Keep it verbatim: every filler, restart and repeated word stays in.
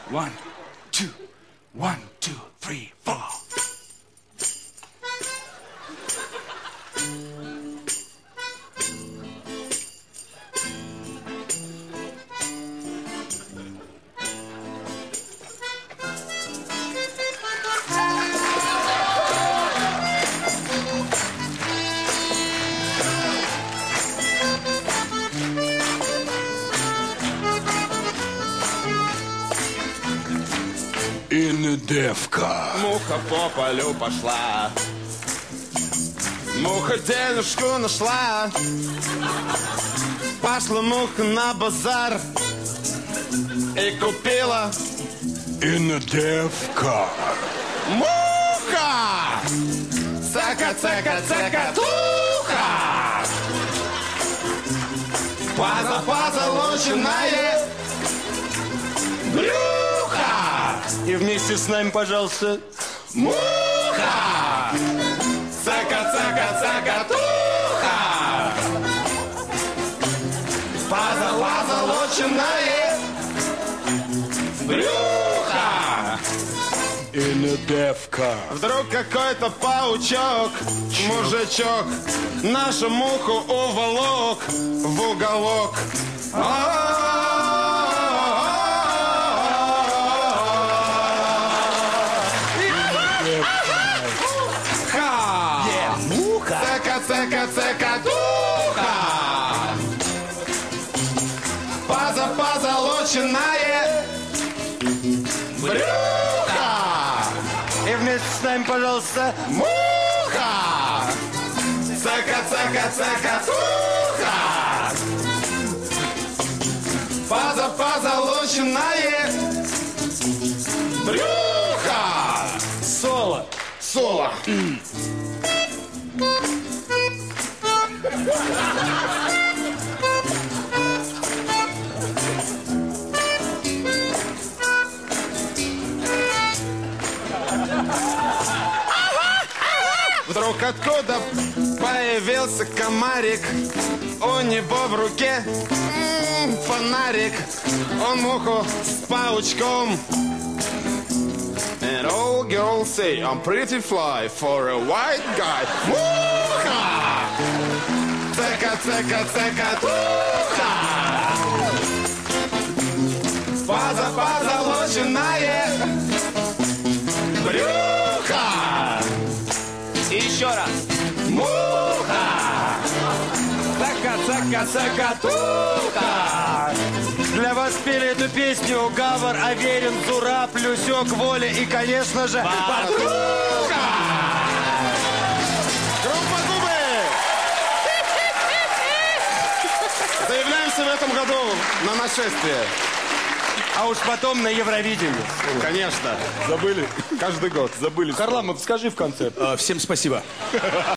One, two, one, two, three, four. In девка. Муха по полю пошла, муха денежку нашла. Пошла муха на базар и купила In девка. муха. Цака, цака, цака, туха. Паза, позолоченная брюха. И вместе с нами, пожалуйста. Муха! Цака, цака, цака, туха! Позолоченная брюха! In девка. Вдруг какой-то паучок, мужичок, нашу муху уволок в уголок. Цека, цека, цека, туха! Паза, позолоченная брюха! И вместе с нами, пожалуйста. Муха! Цека, цека, цека, туха! Паза, позолоченная брюха! Соло. Соло! Вдруг откуда появился комарик, у него в руке м-м, фонарик, он муху с паучком. And all girls say I'm pretty fly for a white guy. Муха! Цека, цека, цека, туха! Паза, позолоченная брюха! И еще раз. Муха! Цека, цека, цека, туха! Для вас пели эту песню Гавр, Аверин, Зураб, Люсек, Воля и, конечно же, Подруга! Группа Губы! Заявляемся в этом году на нашествие. А уж потом на Евровидении. Конечно. Забыли? Каждый год. Забыли. Харламов, скажи в конце. Всем спасибо.